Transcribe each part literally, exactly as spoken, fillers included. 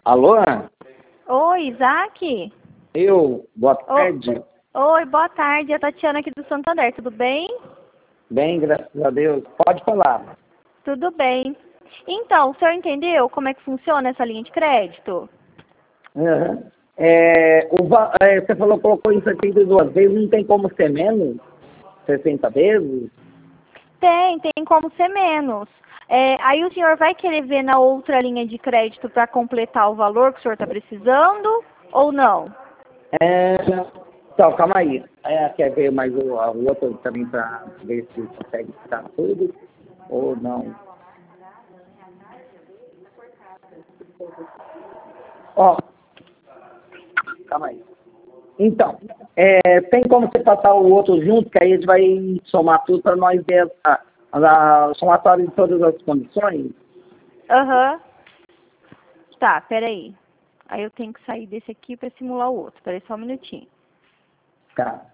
Alô? Oi, Isaac? Eu, boa Ô- tarde. Oi, boa tarde. É a Tatiana aqui do Santander, tudo bem? Bem, graças a Deus. Pode falar. Tudo bem. Então, o senhor entendeu como é que funciona essa linha de crédito? Aham. É, o, va- é, você falou, colocou em setenta e duas vezes, não tem como ser menos? sessenta vezes? Tem, tem como ser menos. É, aí o senhor vai querer ver na outra linha de crédito para completar o valor que o senhor está precisando ou não? É, então, calma aí. É, quer ver mais o, a- o outro também para ver se consegue ficar tudo ou não? Ó, calma aí. Então, é, tem como você passar o outro junto, que aí a gente vai somar tudo para nós ver a, a, a somatória de todas as condições? Aham. Tá, peraí. Aí eu tenho que sair desse aqui para simular o outro. Peraí só um minutinho. Tá.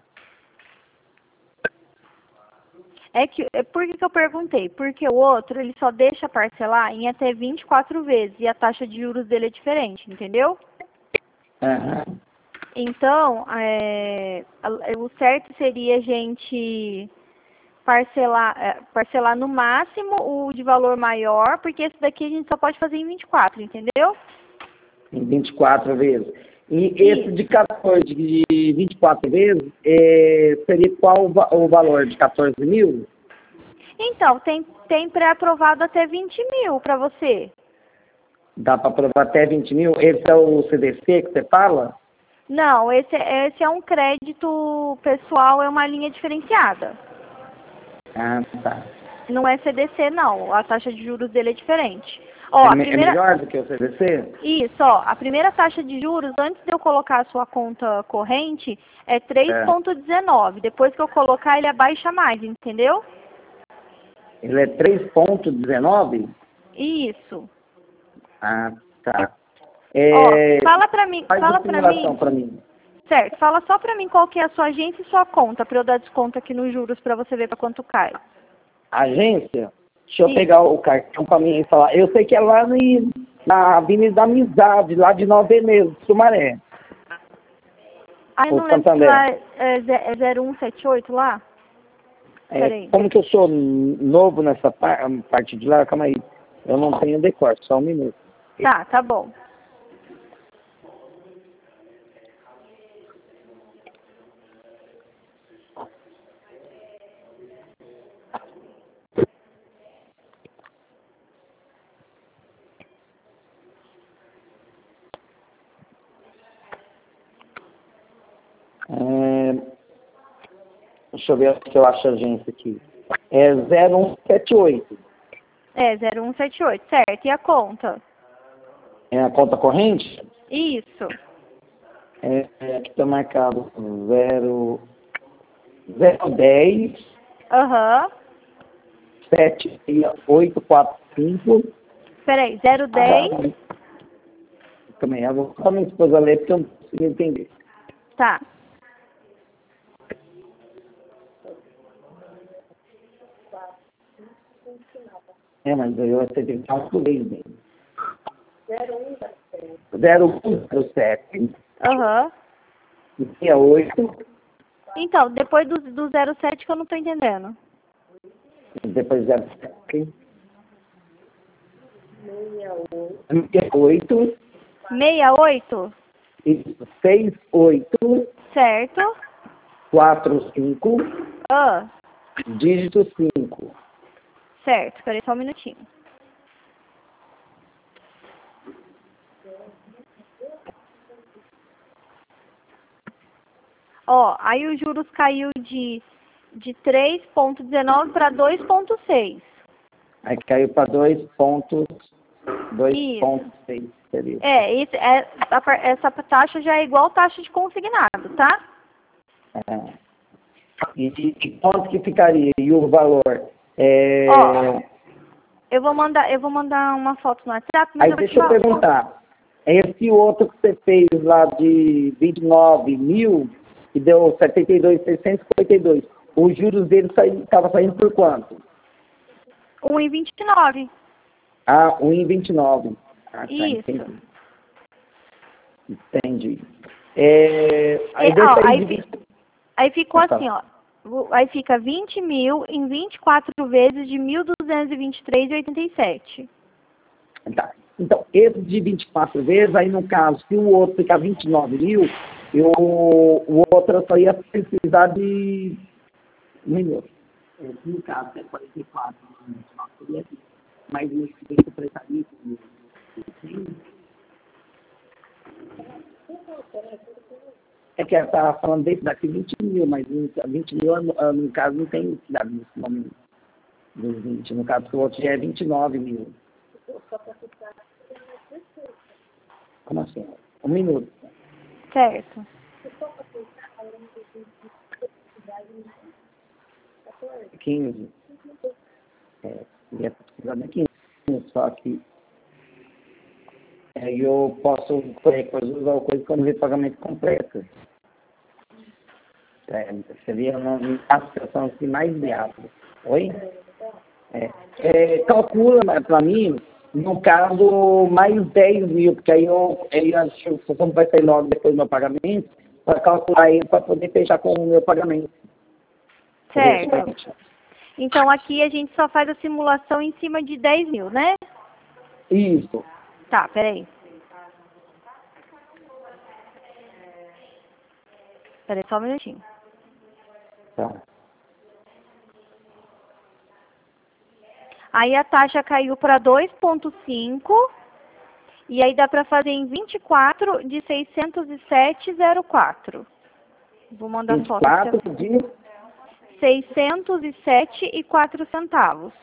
É que, é por que que eu perguntei? Porque o outro, ele só deixa parcelar em até vinte e quatro vezes e a taxa de juros dele é diferente, entendeu? Aham. Então, é, a- o certo seria a gente parcelar, é, parcelar no máximo o de valor maior, porque esse daqui a gente só pode fazer em vinte e quatro, entendeu? Em vinte e quatro vezes. E esse Isso. de quatorze, de vinte e quatro vezes, é, seria qual o, va- o valor? De quatorze mil? Então, tem, tem pré-aprovado até vinte mil para você. Dá para aprovar até vinte mil? Esse é o C D C que você fala? Não, esse, esse é um crédito pessoal, é uma linha diferenciada. Ah, tá. Não é C D C, não. A taxa de juros dele é diferente. Ó, É, a me- é primeira... melhor do que o C D C? Isso, ó, a primeira taxa de juros, antes de eu colocar a sua conta corrente, é três É. vírgula dezenove. Depois que eu colocar, ele abaixa mais, entendeu? Ele é três vírgula dezenove? Isso. Ah, tá. Ó, É, fala pra mim, faz a fala pra simulação mim, para mim. certo, fala só pra mim qual que é a sua agência e sua conta, pra eu dar desconto aqui nos juros pra você ver pra quanto cai. Agência? Deixa eu Isso. pegar o cartão para mim e falar. Eu sei que é lá no, na Avenida da Amizade, lá de Nova Veneza, Sumaré. Ai, O não lembro se lá Santander. é, é ze- é zero um sete oito lá? É, Peraí. como que eu sou novo nessa par- parte de lá, calma aí. Eu não tenho decor, só um minuto. Tá, tá bom. É, deixa eu ver se eu acho a agência aqui. É zero um sete oito. É, zero um sete oito, certo. E a conta? É a conta corrente? Isso. É, é, aqui está marcado zero zero dez Aham. sete oito quatro cinco. Peraí, zero dez. Também, eu vou só minha esposa ler porque eu não consigo entender. Tá. É, mas eu acertei o calculei bem. zero um zero sete Aham. sessenta e oito, Então, depois do, do zero sete que eu não tô entendendo. depois zero sete sessenta e oito, sessenta e oito? isso, seis oito Certo. quatro cinco, Ah, dígito cinco. certo. Peraí só um minutinho. Ó, aí os juros caiu de, de três vírgula dezenove para dois vírgula seis. Aí caiu para dois pontos, Isso. dois ponto seis seria. É, esse, é a par- essa taxa já é igual taxa de consignado, tá? É. E, e quanto que ficaria? E o valor? É, Ó, eu vou mandar, eu vou mandar uma foto no WhatsApp, mas aí eu vou te deixa eu falar. perguntar. Esse outro que você fez lá de vinte e nove mil, que deu setenta e dois mil seiscentos e cinquenta e dois, os juros dele estavam saindo por quanto? um e vinte e nove. Ah, um vírgula vinte e nove. Ah, tá, Isso. entendi. Entendi. É, aí, E, ó, aí, de... fi, aí ficou ah, tá. assim, ó. Aí fica vinte mil em vinte e quatro vezes de mil duzentos e vinte e três vírgula oitenta e sete. Tá. Então, esse de vinte e quatro vezes, aí no caso, se o outro ficar vinte e nove mil, eu, o outro só ia precisar de um minuto. É, no caso, é quarenta e quatro, vinte e nove, seria aqui. Mas esse esse prestaria, é que ela estava falando desse daqui vinte mil, mas vinte mil, no, no caso, não tem cidade nesse nome dos vinte. No caso, o outro já é vinte e nove mil. Como assim? Um minuto. Certo. quinze. É, ia precisar de quinze, só que aí eu posso é, usar o coisa quando vê pagamento completo. É, seria uma, uma situação assim, mais viável. Oi? É, é, calcula para mim, no caso, mais dez mil, porque aí eu, aí acho que como vai sair logo depois do meu pagamento, para calcular ele para poder fechar com o meu pagamento. Certo. Então aqui a gente só faz a simulação em cima de dez mil, né? Isso. Tá, peraí. Peraí só um minutinho. Tá. Aí a taxa caiu para dois vírgula cinco e aí dá para fazer em vinte e quatro de seiscentos e sete vírgula zero quatro. Vou mandar vinte e foto. quatro de seiscentos e sete e quatro centavos.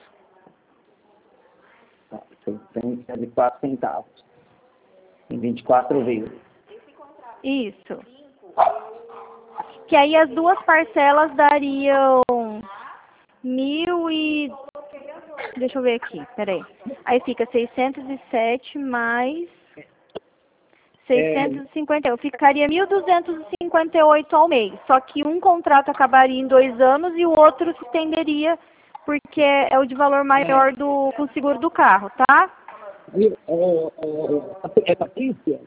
Tá, seiscentos e quatro centavos. Em vinte e quatro vezes. Isso. Que aí as duas parcelas dariam mil e... Deixa eu ver aqui, peraí. Aí fica seiscentos e sete mais seiscentos e cinquenta e oito. Ficaria mil duzentos e cinquenta e oito ao mês. Só que um contrato acabaria em dois anos e o outro se estenderia porque é o de valor maior do, com o seguro do carro, tá? E, é, é, é Patrícia?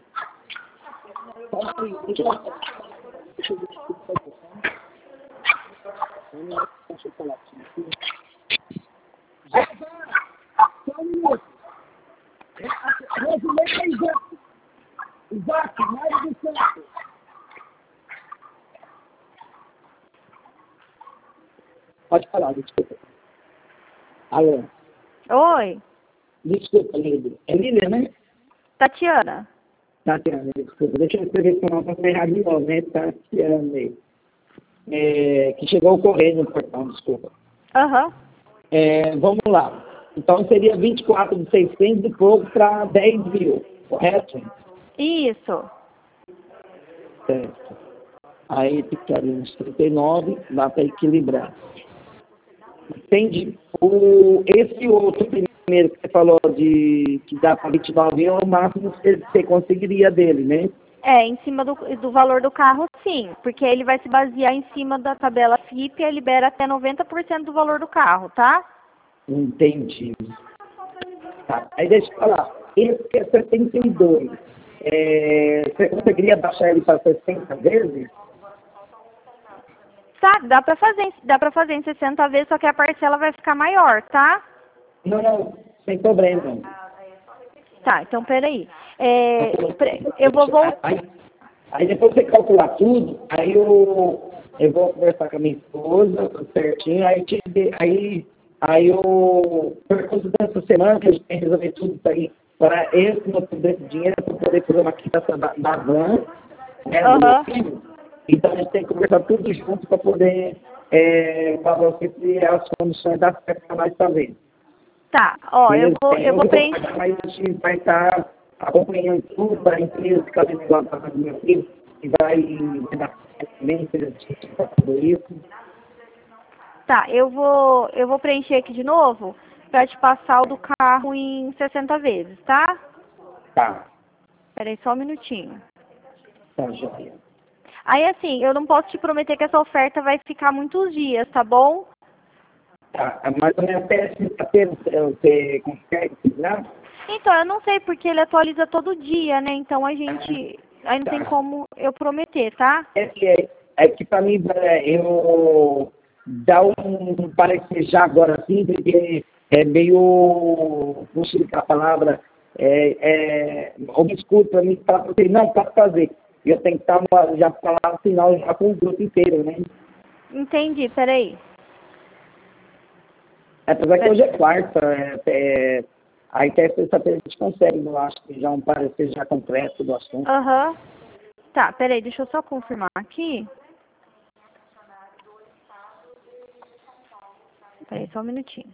Deixa eu deixa eu ver se eu falar aqui. Só um minuto. Exato, mais do centro. Pode falar, desculpa. Alô. Oi, Desculpa, Lília. É Lília, né? Tatiana. Tatiana, desculpa. Deixa eu escrever com uma palavra errada de novo, né? Tatiana. É, que chegou o correio no portão, desculpa. Aham. Uhum. É, vamos lá. Então seria vinte e quatro de seiscentos e pouco para dez mil, correto? Isso. Certo. Aí ficaria uns trinta e nove, dá para equilibrar. Entendi. O, esse outro primeiro que você falou de que dá para vinte e nove é o máximo que você conseguiria dele, né? É, em cima do, do valor do carro, sim. Porque ele vai se basear em cima da tabela F I P e libera até noventa por cento do valor do carro, tá? Entendi. Tá. Aí deixa eu falar. Esse que é setenta e dois. É, você conseguiria baixar ele para sessenta vezes? Tá, dá pra fazer, dá pra fazer em sessenta vezes, só que a parcela vai ficar maior, tá? Não, não, sem problema. Tá, então peraí. É, eu vou voltar. Aí, aí depois você calcular tudo, aí eu, eu vou conversar com a minha esposa certinho, aí, te, aí, aí eu pergunto dessa semana que a gente tem que resolver tudo isso aí para esse motivo desse dinheiro para poder fazer uma quitação da, da van, né, do meu filho. Então a gente tem que conversar tudo junto para poder é, falar o que é as condições da festa para nós fazer. Tá, ó, eu vou, eu vou preencher. Mas a gente vai estar acompanhando tudo para a empresa que está dentro da casa do meu filho, que vai dar excelência para tudo isso. Tá, eu vou, eu vou preencher aqui de novo para te passar o do carro em sessenta vezes, tá? Tá. Peraí só um minutinho. Tá, joia. Aí assim, eu não posso te prometer que essa oferta vai ficar muitos dias, tá bom? Tá, mas até sexta-feira você consegue, né? Então, eu não sei porque ele atualiza todo dia, né? Então a gente aí não Tá. tem como eu prometer, tá? É que, é, é que para mim, é, eu dar um parecer já agora assim, porque é meio, não sei a palavra, é, é obscuro para mim falar para você, não, pode fazer. Eu tenho que estar uma, já falar no final já com o grupo inteiro, né? Entendi, peraí. Apesar que hoje é quarta, é, é, aí até sexta-feira a gente consegue, eu acho que já um parecer já completo do assunto. Aham. Tá, peraí, deixa eu só confirmar aqui. Peraí, só um minutinho.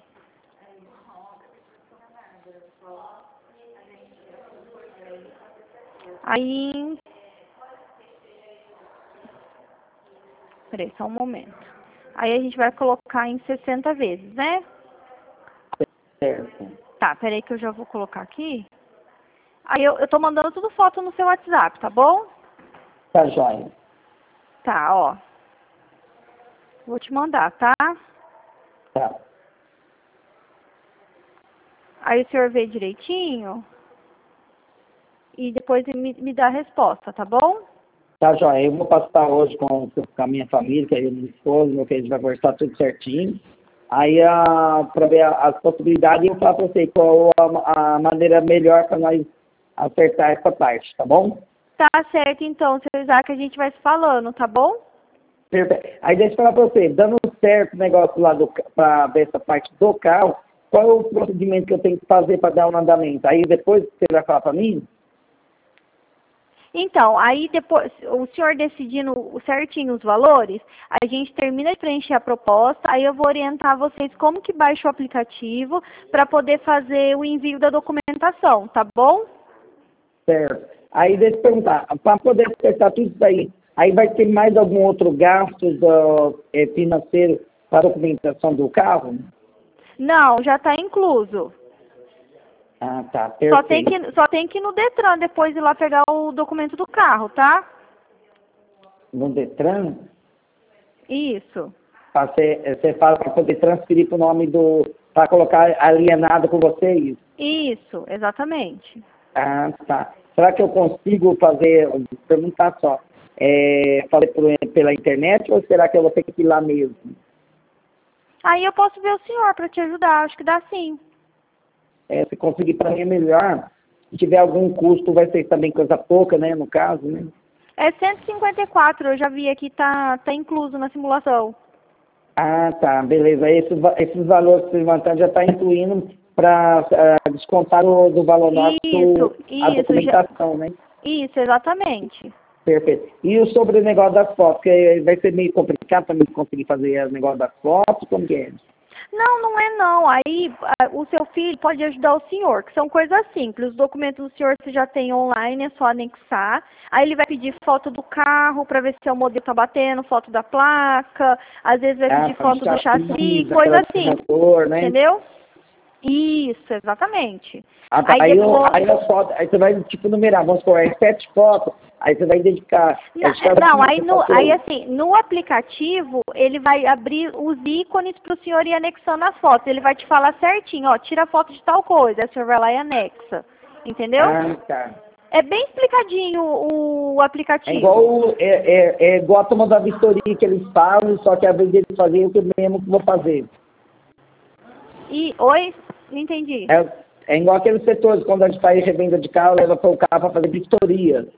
Aí... Peraí, só um momento. Aí a gente vai colocar em sessenta vezes, né? Certo. Tá, peraí que eu já vou colocar aqui. Aí eu, eu tô mandando tudo foto no seu WhatsApp, tá bom? Tá joia. Tá, ó. Vou te mandar, tá? Tá. Aí o senhor vê direitinho e depois me, me dá a resposta, tá bom? Tá joia. Eu vou passar hoje com, com a minha família, que é eu, minha esposa, meu filho, a gente vai conversar tudo certinho. Aí, para ver a- as possibilidades, eu falo para você qual a, a maneira melhor para nós acertar essa parte, tá bom? Tá certo, então, seu Isaac, a gente vai se falando, tá bom? Perfeito. Aí deixa eu falar para você, dando certo o negócio lá para ver essa parte do carro, qual é o procedimento que eu tenho que fazer para dar um andamento? Aí depois você vai falar para mim? Então, aí depois, o senhor decidindo certinho os valores, a gente termina de preencher a proposta, aí eu vou orientar vocês como que baixa o aplicativo para poder fazer o envio da documentação, tá bom? Certo. Aí deixa eu perguntar, para poder acertar tudo isso aí, aí vai ter mais algum outro gasto do, eh, financeiro para a documentação do carro? Não, já está incluso. Ah, tá, Só tem, perfeito. que, só tem que ir no Detran depois ir lá pegar o documento do carro, tá? No Detran, Isso. pra ser- eh, você fala para poder transferir para o nome do, para colocar alienado com vocês? Isso, exatamente. Ah, tá. Será que eu consigo fazer, perguntar só, é, fazer por, pela internet ou será que eu vou ter que ir lá mesmo? Aí eu posso ver o senhor para te ajudar, acho que dá sim. É, se conseguir para mim é melhor. Se tiver algum custo, vai ser também coisa pouca, né, no caso, né? É cento e cinquenta e quatro, eu já vi aqui, tá, tá incluso na simulação. Ah, tá, beleza. Esses, va- esses valores que você levantar já está incluindo para descontar o, do valor nosso Isso, a isso, já, documentação, né? isso, exatamente. Perfeito. E o sobre o negócio das fotos, que vai ser meio complicado para mim conseguir fazer o negócio das fotos, como que é? Não, não é não. Aí a- o seu filho pode ajudar o senhor, que são coisas simples. Os documentos do senhor você já tem online, é só anexar. Aí ele vai pedir foto do carro para ver se é o modelo tá batendo, foto da placa, às vezes vai Ah, pedir para foto do chassi, daquela coisa assim. motor, né? Entendeu? Isso, exatamente. Ah, tá. Aí Aí, eu, depois. aí, as fotos, aí você vai, tipo, numerar, vamos supor, é sete fotos, aí você vai dedicar... Não, acho que cada não, uma aí, você no, passou- aí assim, no aplicativo, ele vai abrir os ícones para o senhor ir anexando as fotos. Ele vai te falar certinho, ó, tira a foto de tal coisa, aí o senhor vai lá e anexa. Entendeu? Ah, tá. É bem explicadinho o, o É aplicativo. igual, o- é, é, é igual a turma da vistoria que eles falam, só que às vezes eles fazem o que eu mesmo que vou fazer. E, oi? Não entendi. É, é igual aqueles setores, quando a gente faz revenda de carro, leva para o carro para fazer vistoria.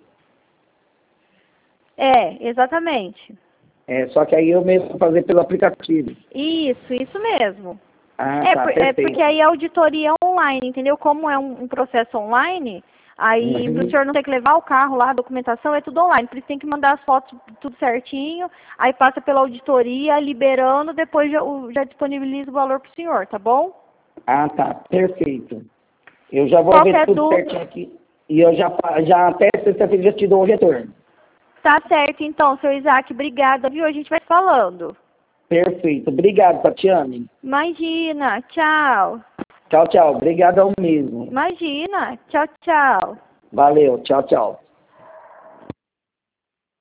É, exatamente. É, só que aí eu mesmo vou fazer pelo aplicativo. Isso, isso mesmo. Ah, É, tá, por- é perfeito. porque aí a auditoria é online, entendeu? Como é um, um processo online, aí Uhum. para o senhor não ter que levar o carro lá, a documentação é tudo online. Por isso tem que mandar as fotos tudo certinho, aí passa pela auditoria, liberando, depois já, o- já disponibiliza o valor para o senhor, tá bom? Ah, tá, perfeito. Eu já vou Qualquer ver tudo dúvida, certinho aqui. E eu já, fa- já até sexta-feira já te dou o retorno. tá certo então, seu Isaac, obrigada, viu? A gente vai falando. Perfeito. Obrigado, Tatiane. Imagina, tchau. Tchau, tchau. Obrigado ao mesmo. Imagina, tchau, tchau. Valeu. Tchau, tchau.